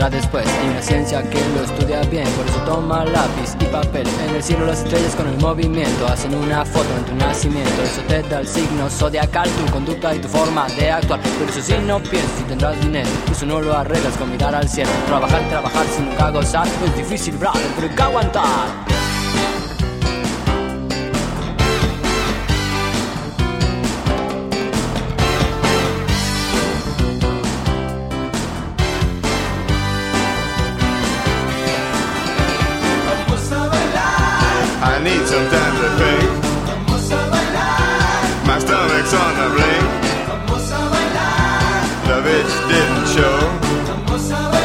vendrá después. Hay una ciencia que lo estudia bien, por eso toma lápiz y papel. En el cielo las estrellas con el movimiento hacen una foto en tu nacimiento. Eso te da el signo zodiacal, tu conducta y tu forma de actuar. Pero eso sí, no pienses si tendrás dinero, eso no lo arreglas con mirar al cielo. Trabajar sin nunca gozar es difícil, brother, pero hay que aguantar. I need some time to think. My stomach's on the blink. The bitch didn't show.